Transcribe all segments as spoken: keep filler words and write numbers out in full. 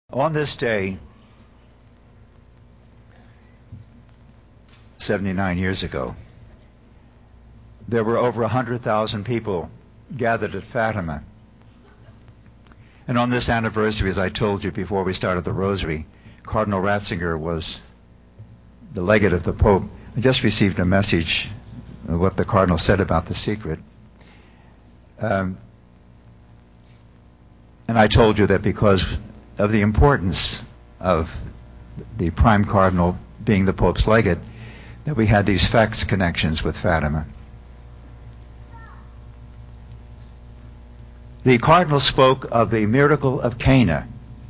On this day, seventy-nine years ago, there were over one hundred thousand people gathered at Fatima. And on this anniversary, as I told you before we started the Rosary, Cardinal Ratzinger was the legate of the Pope. I just received a message of what the Cardinal said about the secret. Um, and I told you that because of the importance of the Prime Cardinal being the Pope's legate, that we had these facts connections with Fatima. The Cardinal spoke of the miracle of Cana.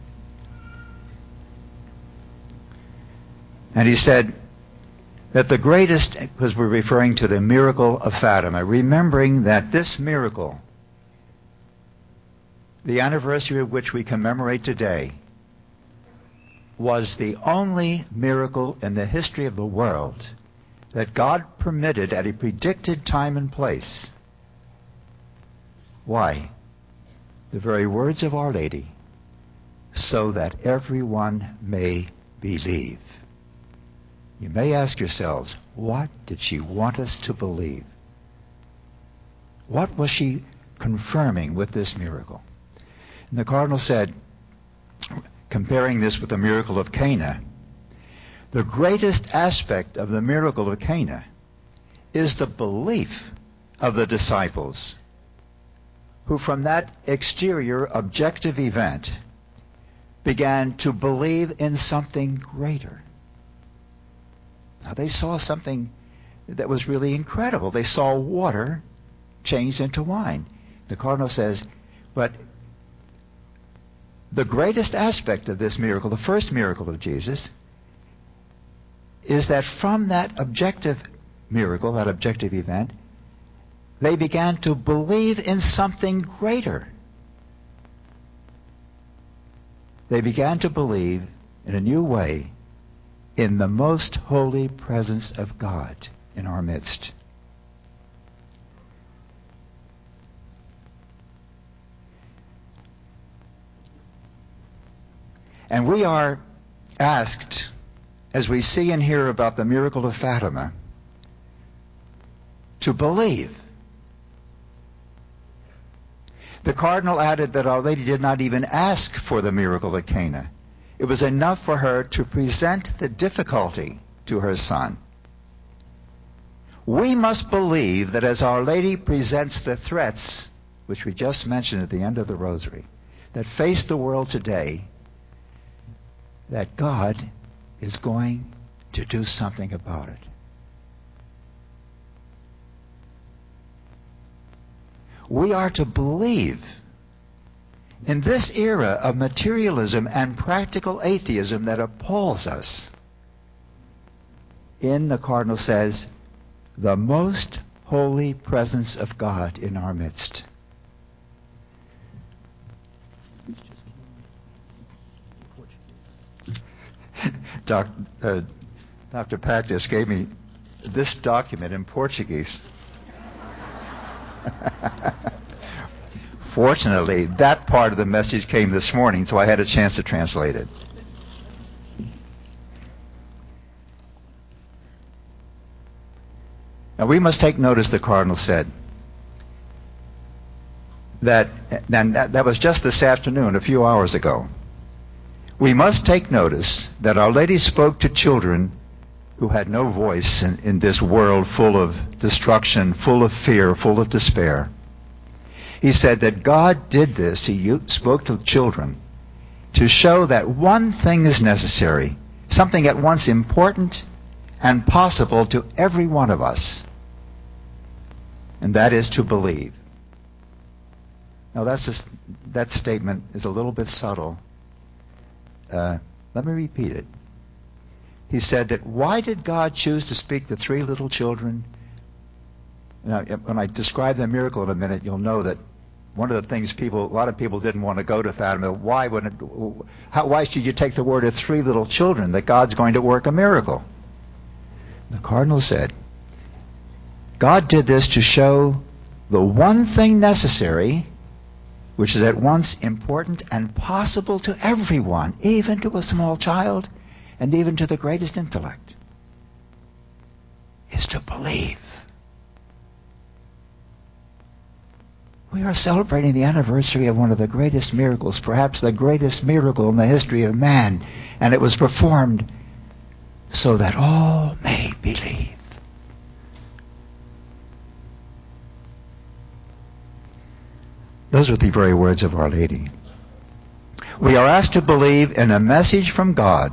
And he said that the greatest, because we're referring to the miracle of Fatima, remembering that this miracle, the anniversary of which we commemorate today, was the only miracle in the history of the world that God permitted at a predicted time and place. Why? The very words of Our Lady, so that everyone may believe. You may ask yourselves, what did she want us to believe? What was she confirming with this miracle? And the Cardinal said, comparing this with the miracle of Cana, the greatest aspect of the miracle of Cana is the belief of the disciples, who from that exterior objective event began to believe in something greater. Now they saw something that was really incredible. They saw water changed into wine. The Cardinal says, but the greatest aspect of this miracle, the first miracle of Jesus, is that from that objective miracle, that objective event, they began to believe in something greater. They began to believe in a new way in the most holy presence of God in our midst. And we are asked, as we see and hear about the miracle of Fatima, to believe. The Cardinal added that Our Lady did not even ask for the miracle at Cana. It was enough for her to present the difficulty to her son. We must believe that as Our Lady presents the threats, which we just mentioned at the end of the Rosary, that face the world today, that God is going to do something about it. We are to believe in this era of materialism and practical atheism that appalls us. In, the Cardinal says, the most holy presence of God in our midst. Doc, uh, Doctor Pack just gave me this document in Portuguese. Fortunately, that part of the message came this morning, so I had a chance to translate it. Now we must take notice, the Cardinal said, that, and that, that was just this afternoon, a few hours ago. We must take notice that Our Lady spoke to children who had no voice in, in this world full of destruction, full of fear, full of despair. He said that God did this, he spoke to children, to show that one thing is necessary, something at once important and possible to every one of us, and that is to believe. Now that's just, that statement is a little bit subtle. Uh, let me repeat it. He said that why did God choose to speak to three little children? Now, when I describe the miracle in a minute, you'll know that one of the things people, a lot of people didn't want to go to Fatima. Why would it, how, why should you take the word of three little children that God's going to work a miracle? The Cardinal said, God did this to show the one thing necessary, which is at once important and possible to everyone, even to a small child and even to the greatest intellect, is to believe. We are celebrating the anniversary of one of the greatest miracles, perhaps the greatest miracle in the history of man, and it was performed so that all may believe. Those are the very words of Our Lady. We are asked to believe in a message from God,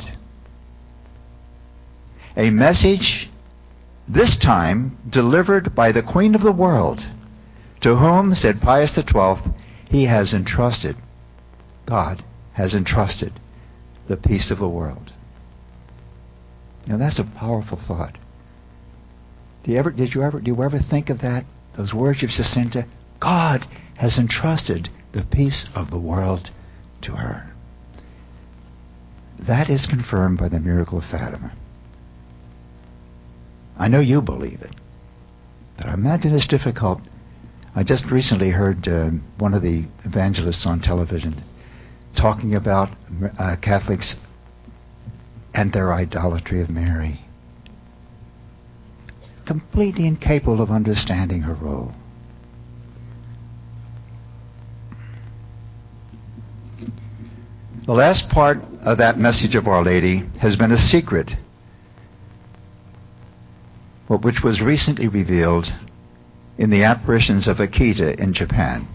a message this time delivered by the Queen of the world, to whom, said Pius the twelfth, he has entrusted, God has entrusted the peace of the world. Now that's a powerful thought. Do you ever, did you ever, do you ever think of that? Those words of Jacinta, God has entrusted the peace of the world to her. That is confirmed by the miracle of Fatima. I know you believe it, but I imagine it's difficult. I just recently heard uh, one of the evangelists on television talking about uh, Catholics and their idolatry of Mary. Completely incapable of understanding her role. The last part of that message of Our Lady has been a secret, which was recently revealed in the apparitions of Akita in Japan.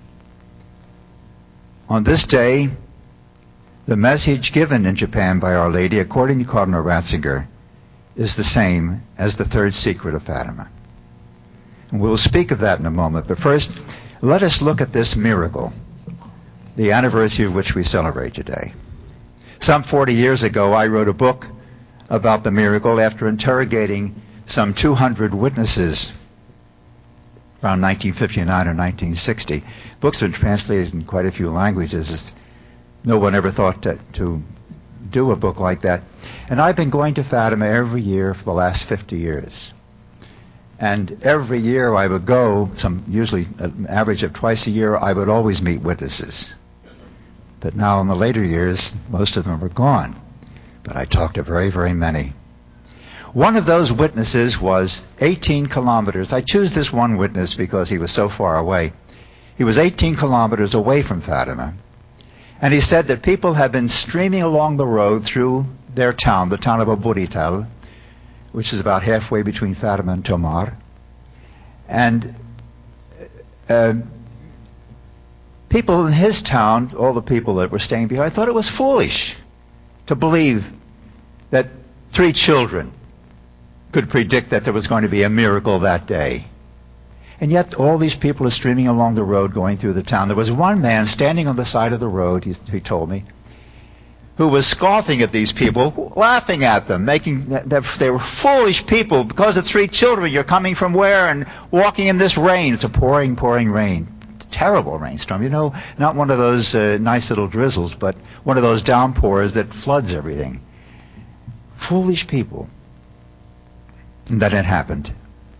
On this day, the message given in Japan by Our Lady, according to Cardinal Ratzinger, is the same as the third secret of Fatima. And we'll speak of that in a moment, but first, let us look at this miracle, the anniversary of which we celebrate today. Some forty years ago, I wrote a book about the miracle after interrogating some two hundred witnesses around nineteen fifty-nine or nineteen sixty. Books have been translated in quite a few languages. No one ever thought to, to do a book like that. And I've been going to Fatima every year for the last fifty years. And every year I would go, some usually an average of twice a year, I would always meet witnesses. But now in the later years, most of them are gone. But I talked to very, very many. One of those witnesses was eighteen kilometers. I choose this one witness because he was so far away. He was eighteen kilometers away from Fatima. And he said that people have been streaming along the road through their town, the town of Aburital, which is about halfway between Fatima and Tomar. And uh, people in his town, all the people that were staying behind, thought it was foolish to believe that three children could predict that there was going to be a miracle that day. And yet all these people are streaming along the road going through the town. There was one man standing on the side of the road, he, he told me, who was scoffing at these people, laughing at them, making that they were foolish people. Because of three children, you're coming from where and walking in this rain. It's a pouring, pouring rain. Terrible rainstorm. You know, not one of those uh, nice little drizzles, but one of those downpours that floods everything. Foolish people. And then it happened.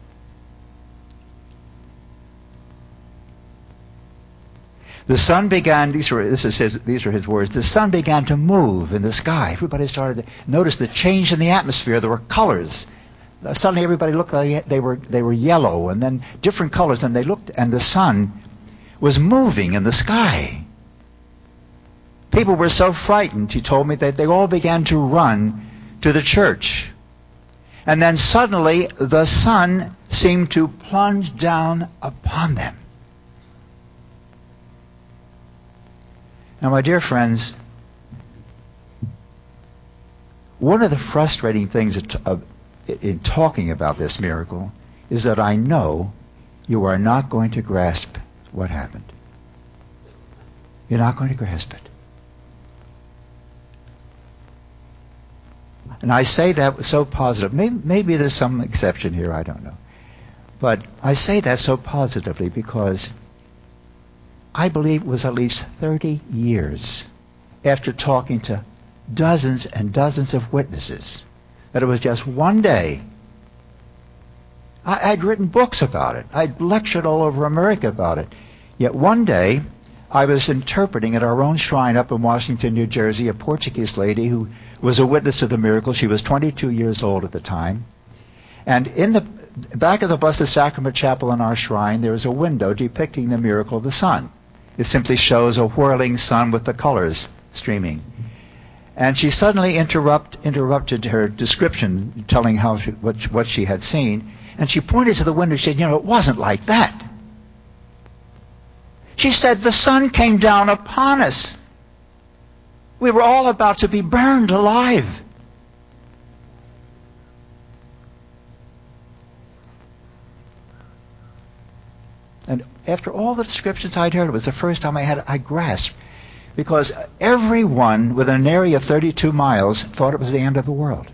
The sun began, these were, this is his, these are his words, the sun began to move in the sky. Everybody started to notice the change in the atmosphere. There were colors. Suddenly everybody looked like they were, they were yellow, and then different colors, and they looked, and the sun was moving in the sky. People were so frightened, he told me, that they all began to run to the church. And then suddenly the sun seemed to plunge down upon them. Now, my dear friends, one of the frustrating things in talking about this miracle is that I know you are not going to grasp what happened. You're not going to grasp it. And I say that so positive. Maybe, maybe there's some exception here, I don't know. But I say that so positively because I believe it was at least thirty years after talking to dozens and dozens of witnesses that it was just one day. I, I'd written books about it. I'd lectured all over America about it. Yet one day, I was interpreting at our own shrine up in Washington, New Jersey, a Portuguese lady who was a witness of the miracle. She was twenty-two years old at the time. And in the back of the Blessed Sacrament Chapel in our shrine, there is a window depicting the miracle of the sun. It simply shows a whirling sun with the colors streaming. And she suddenly interrupt, interrupted her description, telling how she, what, what she had seen, and she pointed to the window and said, you know, it wasn't like that. She said, the sun came down upon us. We were all about to be burned alive. And after all the descriptions I'd heard, it was the first time I had I grasped. Because everyone within an area of thirty-two miles thought it was the end of the world.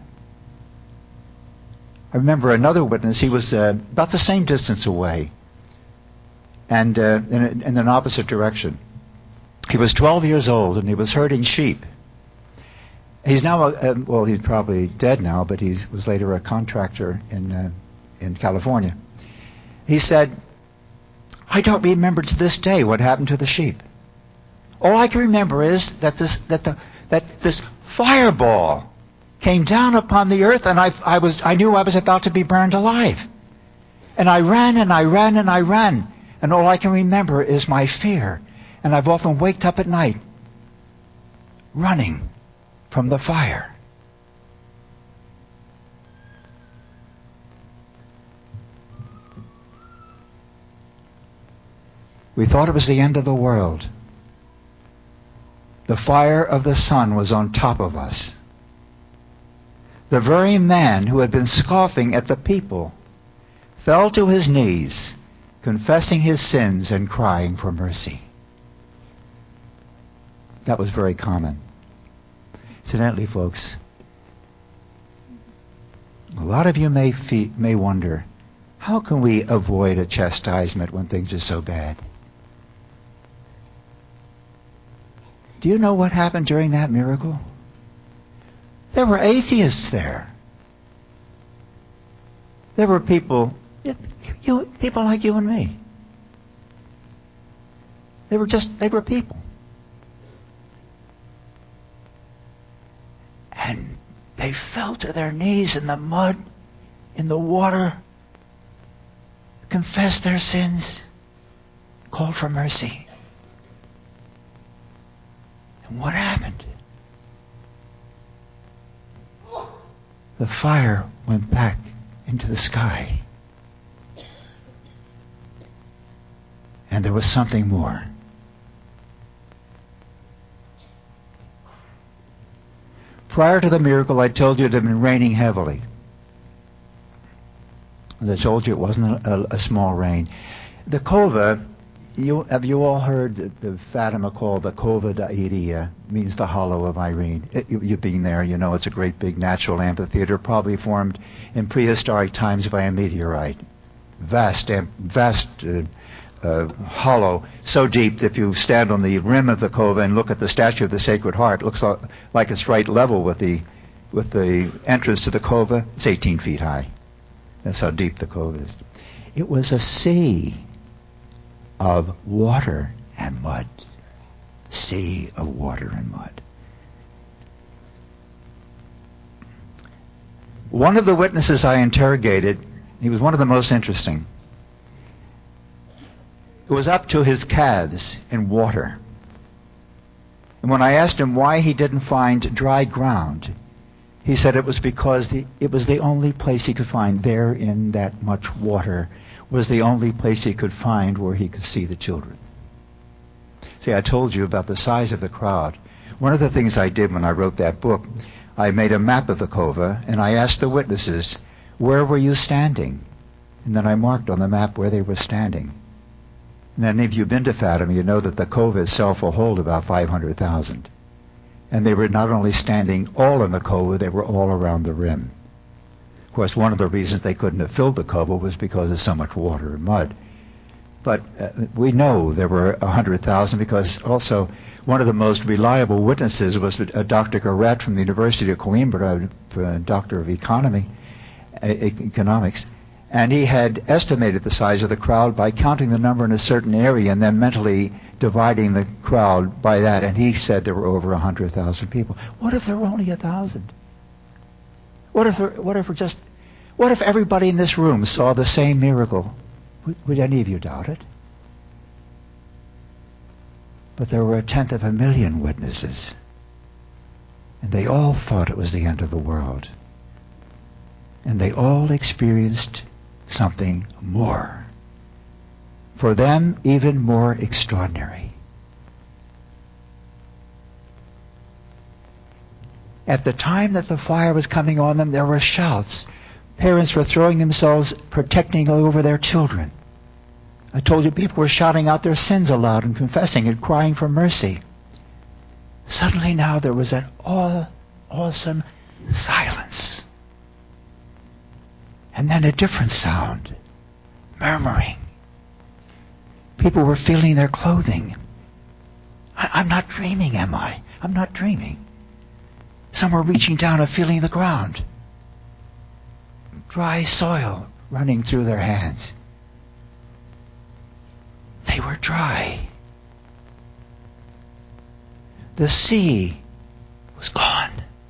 I remember another witness, he was uh, about the same distance away, and uh, in, in an opposite direction. He was twelve years old, and he was herding sheep. He's now, uh, well, he's probably dead now, but he was later a contractor in uh, in California. He said, I don't remember to this day what happened to the sheep. All I can remember is that this that the that this fireball came down upon the earth, and I I was I knew I was about to be burned alive. And I ran and I ran and I ran, and all I can remember is my fear. And I've often waked up at night running from the fire. We thought it was the end of the world. The fire of the sun was on top of us. The very man who had been scoffing at the people fell to his knees, confessing his sins and crying for mercy. That was very common. Incidentally, folks, a lot of you may fe- may wonder, how can we avoid a chastisement when things are so bad? Do you know what happened during that miracle? There were atheists there. There were people, you, people like you and me. They were just, they were people. And they fell to their knees in the mud, in the water, confessed their sins, called for mercy. And what happened? The fire went back into the sky. And there was something more. Prior to the miracle, I told you it had been raining heavily. As I told you, it wasn't a, a small rain. The cova, you, have you all heard the Fatima called the Cova d'Iria, means the hollow of Irene. It, you, you've been there, you know it's a great big natural amphitheater, probably formed in prehistoric times by a meteorite. Vast, vast uh, uh, hollow, so deep that if you stand on the rim of the cova and look at the statue of the Sacred Heart, it looks like it's right level with the with the entrance to the cova. It's eighteen feet high. That's how deep the cova is. It was a sea of water and mud. Sea of water and mud. One of the witnesses I interrogated, he was one of the most interesting. It was up to his calves in water. And when I asked him why he didn't find dry ground, he said it was because the, it was the only place he could find there in that much water was the only place he could find where he could see the children. See, I told you about the size of the crowd. One of the things I did when I wrote that book, I made a map of the cova, and I asked the witnesses, where were you standing? And then I marked on the map where they were standing. And any of you have been to Fatima, you know that the cova itself will hold about five hundred thousand. And they were not only standing all in the cova, they were all around the rim. Of course, one of the reasons they couldn't have filled the cova was because of so much water and mud. But uh, we know there were one hundred thousand because also one of the most reliable witnesses was uh, Doctor Garrett from the University of Coimbra, a doctor of economy, uh, economics. And he had estimated the size of the crowd by counting the number in a certain area and then mentally dividing the crowd by that. And he said there were over one hundred thousand people. What if there were only a thousand? What if, what if just, what if everybody in this room saw the same miracle? Would, would any of you doubt it? But there were a tenth of a million witnesses. And they all thought it was the end of the world. And they all experienced something more. For them, even more extraordinary. At the time that the fire was coming on them, there were shouts. Parents were throwing themselves protecting over their children. I told you people were shouting out their sins aloud and confessing and crying for mercy. Suddenly now there was an awe, awesome silence. And then a different sound. Murmuring. People were feeling their clothing. I, I'm not dreaming, am I? I'm not dreaming. Some were reaching down and feeling the ground. Dry soil running through their hands. They were dry. The sea was gone.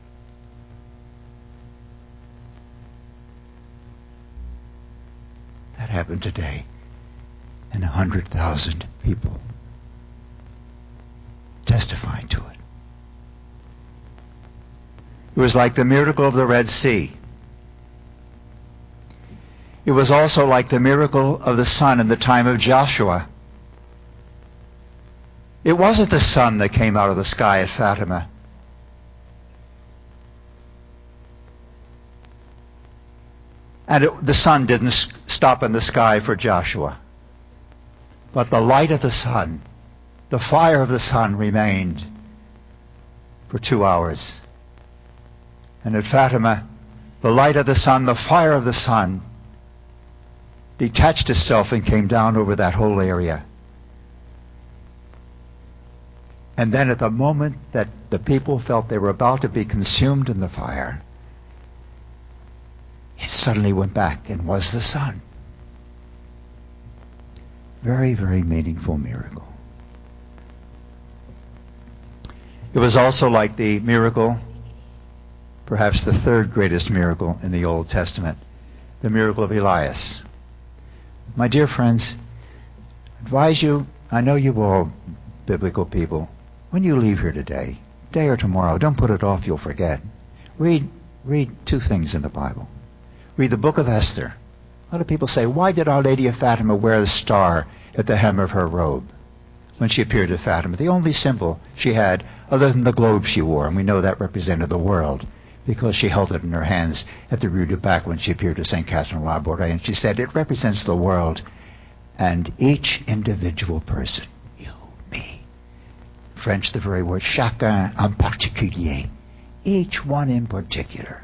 That happened today. And a hundred thousand people testifying to it. It was like the miracle of the Red Sea. It was also like the miracle of the sun in the time of Joshua. It wasn't the sun that came out of the sky at Fatima. And it, the sun didn't stop in the sky for Joshua. But the light of the sun, the fire of the sun remained for two hours. And at Fatima, the light of the sun, the fire of the sun, detached itself and came down over that whole area. And then at the moment that the people felt they were about to be consumed in the fire, it suddenly went back and was the sun. Very, very meaningful miracle. It was also like the miracle, perhaps the third greatest miracle in the Old Testament, the miracle of Elias. My dear friends, I advise you, I know you all biblical people, when you leave here today, today or tomorrow, don't put it off, you'll forget. Read, read two things in the Bible. Read the book of Esther. A lot of people say, why did Our Lady of Fatima wear the star at the hem of her robe when she appeared at Fatima? The only symbol she had, other than the globe she wore, and we know that represented the world, because she held it in her hands at the Rue du Bac when she appeared to Saint Catherine of Labouré, and she said, it represents the world and each individual person. You, me. French, the very word, chacun en particulier. Each one in particular.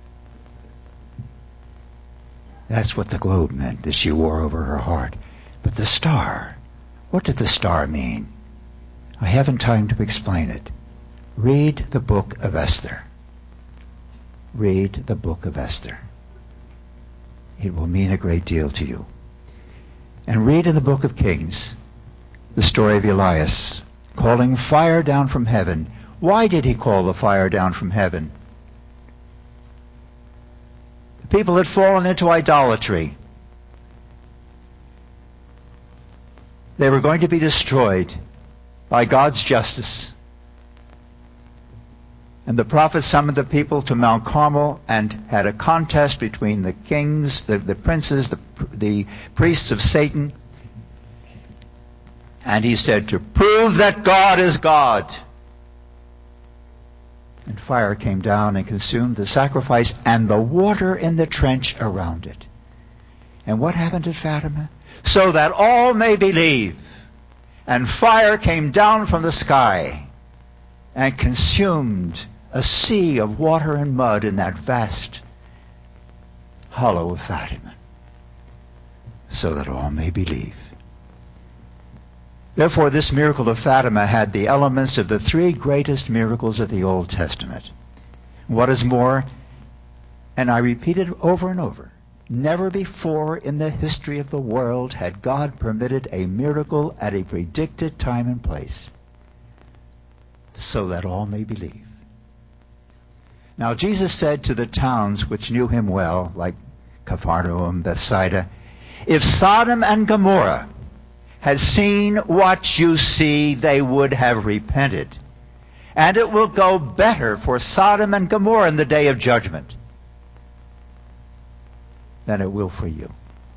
That's what the globe meant that she wore over her heart. But the star, what did the star mean? I haven't time to explain it. Read the book of Esther. Read the book of Esther. It will mean a great deal to you. And read in the book of Kings the story of Elias calling fire down from heaven. Why did he call the fire down from heaven? The people had fallen into idolatry. They were going to be destroyed by God's justice. And the prophet summoned the people to Mount Carmel and had a contest between the kings, the, the princes, the, the priests of Satan. And he said, to prove that God is God. And fire came down and consumed the sacrifice and the water in the trench around it. And what happened at Fatima? So that all may believe. And fire came down from the sky and consumed a sea of water and mud in that vast hollow of Fatima, so that all may believe. Therefore, this miracle of Fatima had the elements of the three greatest miracles of the Old Testament. What is more, and I repeat it over and over, Never before in the history of the world had God permitted a miracle at a predicted time and place, so that all may believe. Now Jesus said to the towns which knew him well, like Capernaum, Bethsaida, if Sodom and Gomorrah had seen what you see, they would have repented. And it will go better for Sodom and Gomorrah in the day of judgment than it will for you.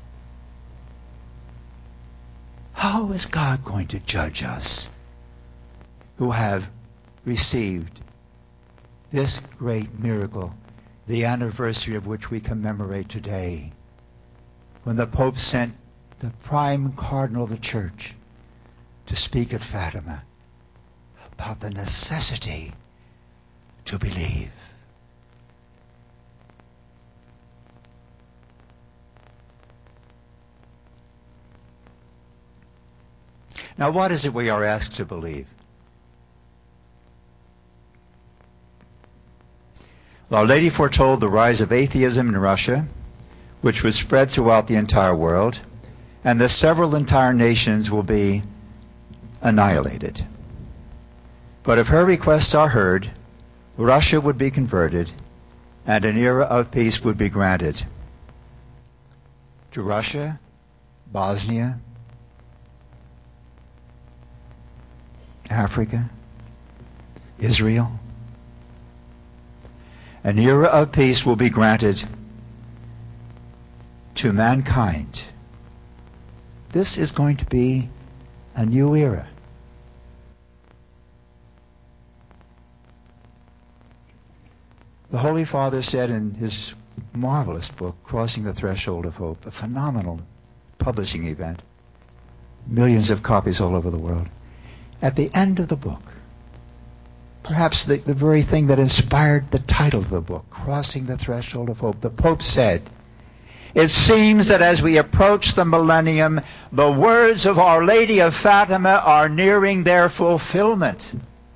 How is God going to judge us who have received this great miracle, the anniversary of which we commemorate today, when the Pope sent the prime cardinal of the Church to speak at Fatima about the necessity to believe? Now, what is it we are asked to believe? Well, Our Lady foretold the rise of atheism in Russia, which would spread throughout the entire world, and that several entire nations will be annihilated. But if her requests are heard, Russia would be converted, and an era of peace would be granted to Russia, Bosnia, Africa, Israel. An era of peace will be granted to mankind. This is going to be a new era. The Holy Father said in his marvelous book, Crossing the Threshold of Hope, a phenomenal publishing event, millions of copies all over the world, at the end of the book, perhaps the, the very thing that inspired the title of the book, Crossing the Threshold of Hope, the Pope said, it seems that as we approach the millennium, the words of Our Lady of Fatima are nearing their fulfillment.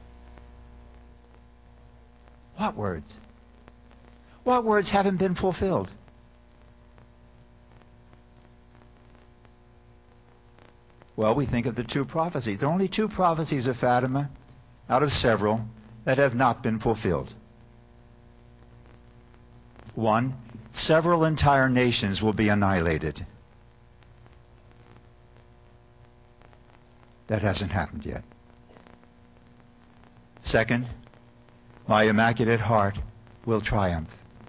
What words? What words haven't been fulfilled? Well, we think of the two prophecies. There are only two prophecies of Fatima out of several that have not been fulfilled. One, several entire nations will be annihilated. That hasn't happened yet. Second, my Immaculate Heart will triumph.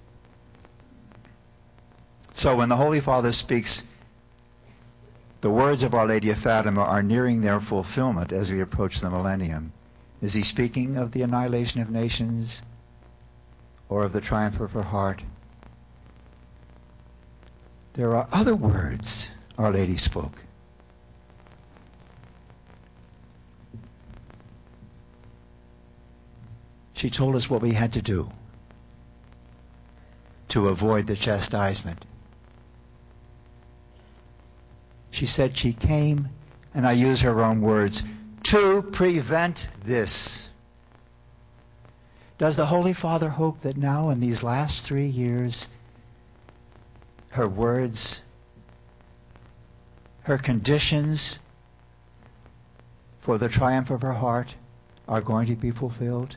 So when the Holy Father speaks, the words of Our Lady of Fatima are nearing their fulfillment as we approach the millennium. Is he speaking of the annihilation of nations or of the triumph of her heart? There are other words Our Lady spoke. She told us what we had to do to avoid the chastisement. She said she came, and I use her own words, to prevent this. Does the Holy Father hope that now in these last three years, her words, her conditions for the triumph of her heart are going to be fulfilled?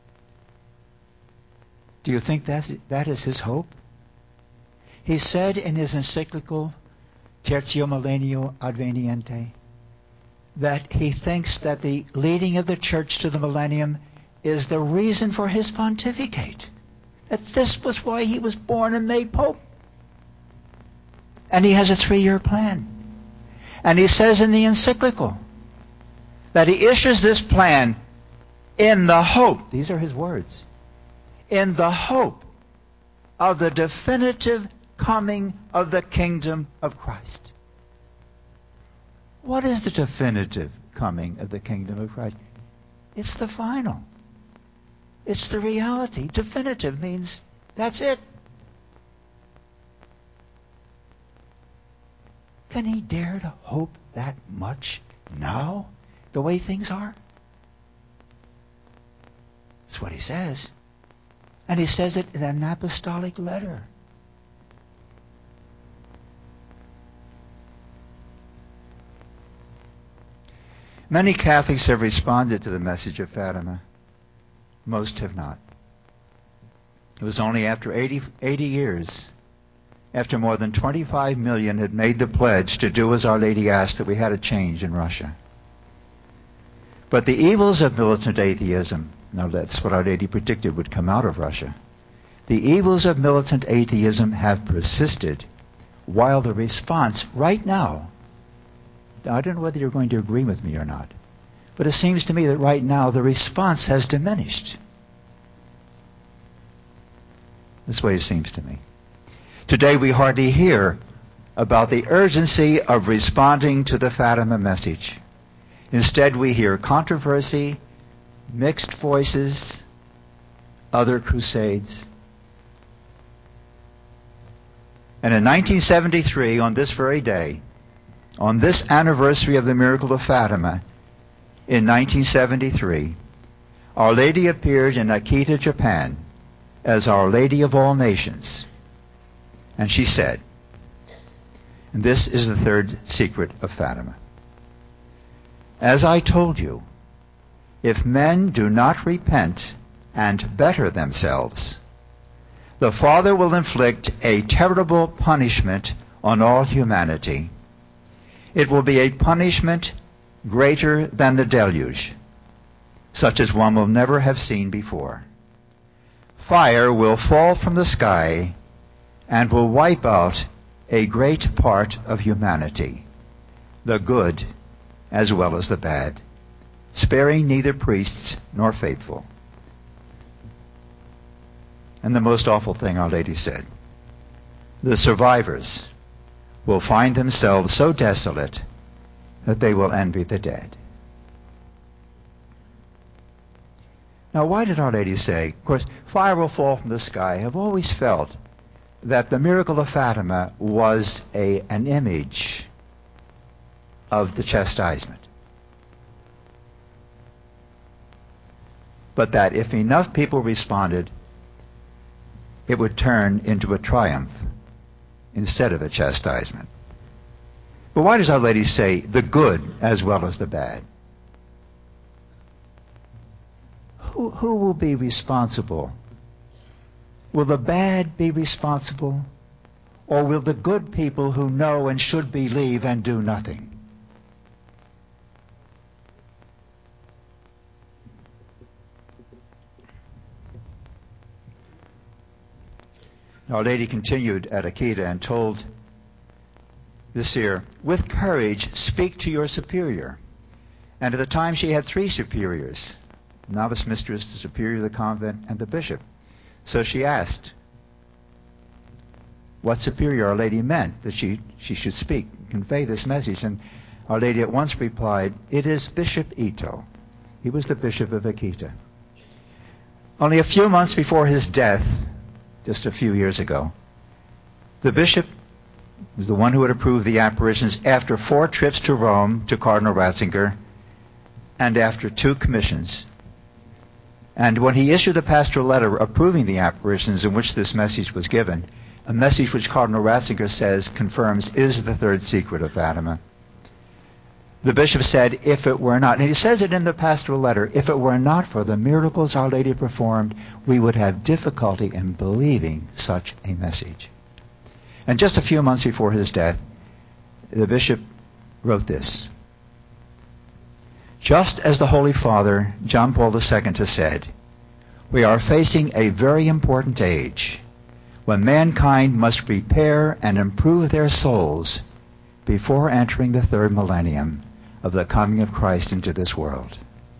Do you think that's, that is his hope? He said in his encyclical Tertio Millennio Adveniente that he thinks that the leading of the Church to the millennium is the reason for his pontificate. That this was why he was born and made Pope. And he has a three-year plan. And he says in the encyclical that he issues this plan in the hope, these are his words, in the hope of the definitive coming of the kingdom of Christ. What is the definitive coming of the kingdom of Christ? It's the final. It's the reality. Definitive means that's it. Can he dare to hope that much now, the way things are? That's what he says. And he says it in an apostolic letter. Many Catholics have responded to the message of Fatima. Most have not. It was only after eighty, eighty years, after more than twenty-five million had made the pledge to do as Our Lady asked, that we had a change in Russia. But the evils of militant atheism, now that's what Our Lady predicted would come out of Russia. The evils of militant atheism have persisted, while the response right now, I don't know whether you're going to agree with me or not, but it seems to me that right now the response has diminished. This way it seems to me. Today we hardly hear about the urgency of responding to the Fatima message. Instead we hear controversy, mixed voices, other crusades. And in nineteen seventy-three, on this very day, on this anniversary of the miracle of Fatima, in nineteen seventy-three, Our Lady appeared in Akita, Japan, as Our Lady of all nations. And she said, and this is the third secret of Fatima, as I told you, if men do not repent and better themselves, the Father will inflict a terrible punishment on all humanity. It will be a punishment greater than the deluge, such as one will never have seen before. Fire will fall from the sky and will wipe out a great part of humanity, the good as well as the bad, sparing neither priests nor faithful. And the most awful thing Our Lady said, the survivors will find themselves so desolate that they will envy the dead. Now, why did Our Lady say, of course, fire will fall from the sky? I've always felt that the miracle of Fatima was a, an image of the chastisement. But that if enough people responded, it would turn into a triumph instead of a chastisement. But why does Our Lady say the good as well as the bad? Who, who will be responsible? Will the bad be responsible? Or will the good people who know and should believe and do nothing? Our Lady continued at Akita and told the seer, with courage, speak to your superior. And at the time she had three superiors, novice mistress, the superior of the convent, and the bishop. So she asked what superior Our Lady meant that she, she should speak, convey this message. And Our Lady at once replied, it is Bishop Ito. He was the bishop of Akita. Only a few months before his death, just a few years ago, the bishop was the one who had approved the apparitions after four trips to Rome to Cardinal Ratzinger and after two commissions. And when he issued a pastoral letter approving the apparitions in which this message was given, a message which Cardinal Ratzinger says confirms is the third secret of Fatima, the bishop said, if it were not, and he says it in the pastoral letter, if it were not for the miracles Our Lady performed, we would have difficulty in believing such a message. And just a few months before his death, the bishop wrote this. Just as the Holy Father, John Paul the Second, has said, we are facing a very important age when mankind must repair and improve their souls before entering the third millennium of the coming of Christ into this world.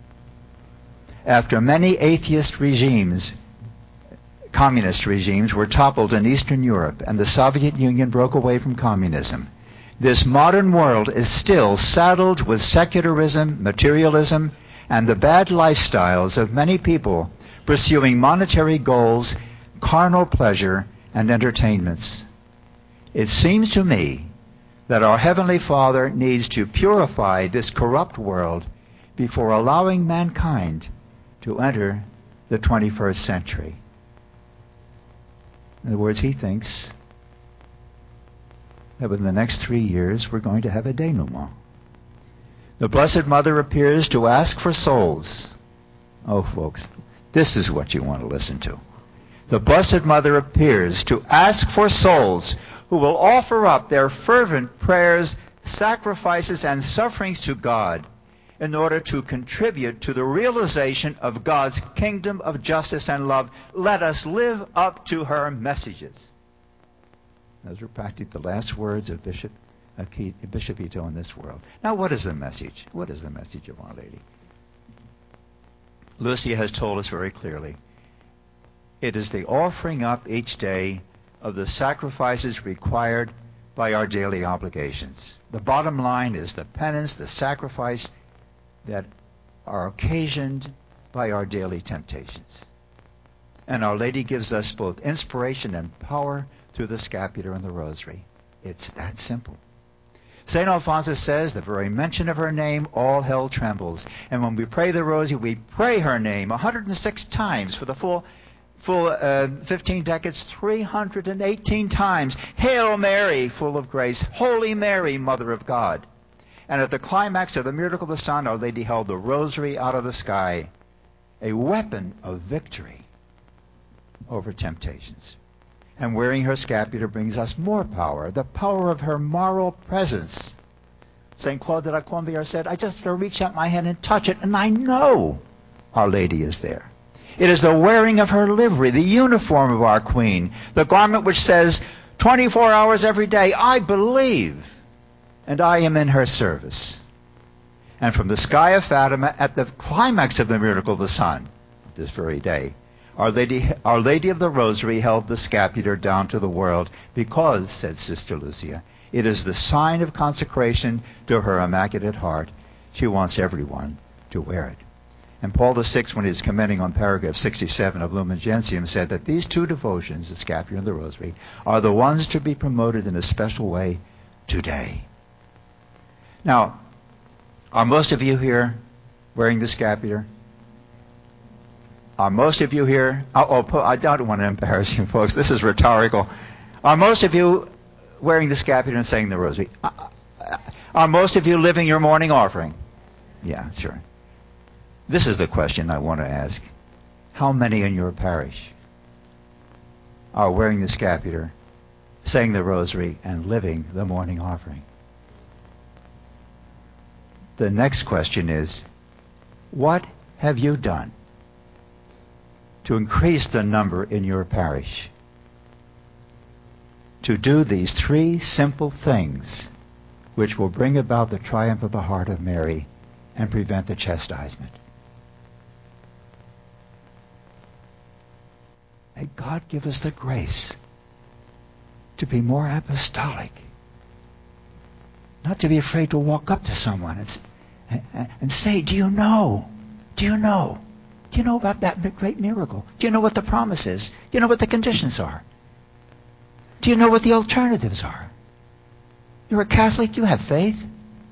After many atheist regimes, communist regimes, were toppled in Eastern Europe and the Soviet Union broke away from communism, this modern world is still saddled with secularism, materialism, and the bad lifestyles of many people pursuing monetary goals, carnal pleasure, and entertainments. It seems to me that our Heavenly Father needs to purify this corrupt world before allowing mankind to enter the twenty-first century. In other words, he thinks that within the next three years we're going to have a denouement. The Blessed Mother appears to ask for souls. Oh, folks, this is what you want to listen to. The Blessed Mother appears to ask for souls who will offer up their fervent prayers, sacrifices, and sufferings to God in order to contribute to the realization of God's kingdom of justice and love. Let us live up to her messages. Those were practically the last words of Bishop, uh, Bishop Ito in this world. Now, what is the message? What is the message of Our Lady? Lucia has told us very clearly. It is the offering up each day of the sacrifices required by our daily obligations. The bottom line is the penance, the sacrifice that are occasioned by our daily temptations. And Our Lady gives us both inspiration and power through the scapular and the rosary. It's that simple. Saint Alphonsus says, the very mention of her name, all hell trembles. And when we pray the rosary, we pray her name one hundred six times for the full full uh, fifteen decades, three hundred eighteen times. Hail Mary, full of grace. Holy Mary, Mother of God. And at the climax of the miracle of the sun, Our Lady held the rosary out of the sky, a weapon of victory over temptations. And wearing her scapular brings us more power, the power of her moral presence. Saint Claude de la Colombière said, I just have to reach out my hand and touch it, and I know Our Lady is there. It is the wearing of her livery, the uniform of our Queen, the garment which says twenty-four hours every day, I believe, and I am in her service. And from the sky of Fatima, at the climax of the miracle of the sun, this very day, Our Lady, Our Lady of the Rosary held the scapular down to the world because, said Sister Lucia, it is the sign of consecration to her Immaculate Heart. She wants everyone to wear it. And Paul the Sixth, when he was commenting on paragraph sixty-seven of Lumen Gentium, said that these two devotions, the scapular and the rosary, are the ones to be promoted in a special way today. Now, are most of you here wearing the scapular? Are most of you here? Oh, oh, I don't want to embarrass you, folks. This is rhetorical. Are most of you wearing the scapular and saying the rosary? Are most of you living your morning offering? Yeah, sure. This is the question I want to ask. How many in your parish are wearing the scapular, saying the rosary, and living the morning offering? The next question is, what have you done to increase the number in your parish to do these three simple things which will bring about the triumph of the heart of Mary and prevent the chastisement? May God give us the grace to be more apostolic, not to be afraid to walk up to someone and, and, and say, do you know? Do you know? Do you know about that great miracle? Do you know what the promise is? Do you know what the conditions are? Do you know what the alternatives are? You're a Catholic, you have faith.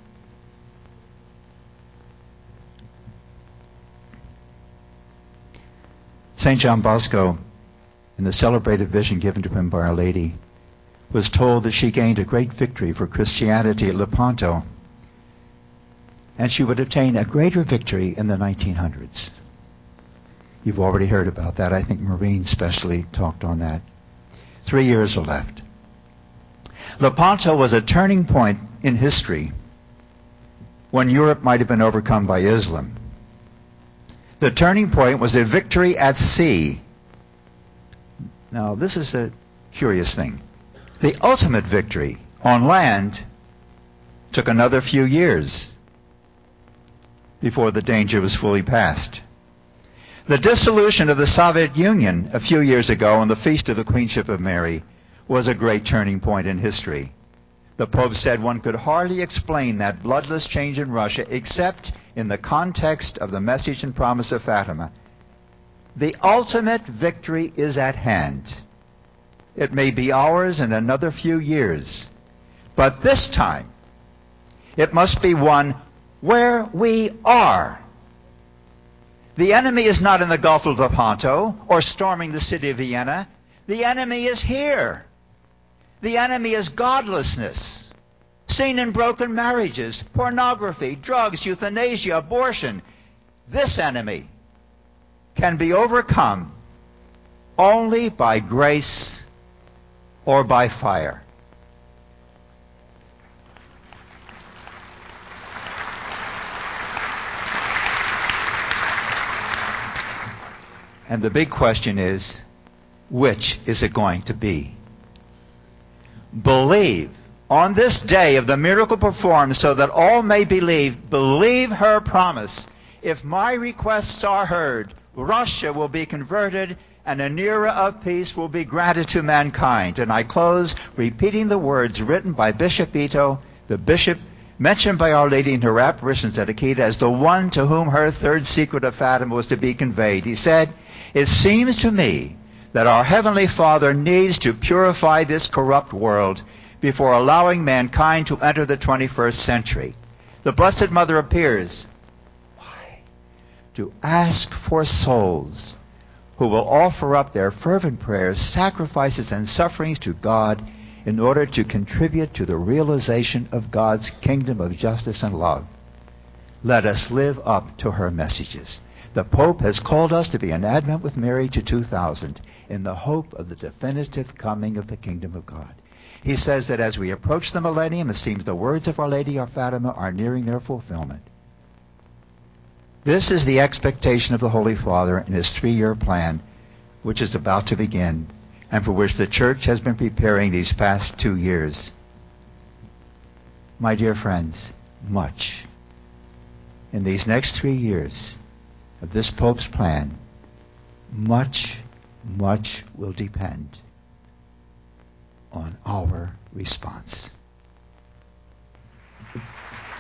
Saint John Bosco, in the celebrated vision given to him by Our Lady, was told that she gained a great victory for Christianity at Lepanto, and she would obtain a greater victory in the nineteen hundreds. You've already heard about that. I think Maureen specially talked on that. Three years are left. Lepanto was a turning point in history when Europe might have been overcome by Islam. The turning point was a victory at sea. Now, this is a curious thing. The ultimate victory on land took another few years before the danger was fully past. The dissolution of the Soviet Union a few years ago on the Feast of the Queenship of Mary was a great turning point in history. The Pope said one could hardly explain that bloodless change in Russia except in the context of the message and promise of Fatima. The ultimate victory is at hand. It may be ours in another few years, but this time it must be one where we are. The enemy is not in the Gulf of Lepanto or storming the city of Vienna. The enemy is here. The enemy is godlessness, seen in broken marriages, pornography, drugs, euthanasia, abortion. This enemy can be overcome only by grace or by fire. And the big question is, which is it going to be? Believe on this day of the miracle performed so that all may believe. Believe her promise. If my requests are heard, Russia will be converted and an era of peace will be granted to mankind. And I close repeating the words written by Bishop Ito, the bishop mentioned by Our Lady in her apparitions at Akita as the one to whom her third secret of Fatima was to be conveyed. He said, "It seems to me that our Heavenly Father needs to purify this corrupt world before allowing mankind to enter the twenty-first century. The Blessed Mother appears. Why? To ask for souls who will offer up their fervent prayers, sacrifices, and sufferings to God in order to contribute to the realization of God's kingdom of justice and love. Let us live up to her messages." The Pope has called us to be an Advent with Mary to two thousand in the hope of the definitive coming of the kingdom of God. He says that as we approach the millennium, it seems the words of Our Lady of Fatima are nearing their fulfillment. This is the expectation of the Holy Father in his three-year plan, which is about to begin, and for which the Church has been preparing these past two years. My dear friends, much in these next three years of this Pope's plan, much, much will depend on our response.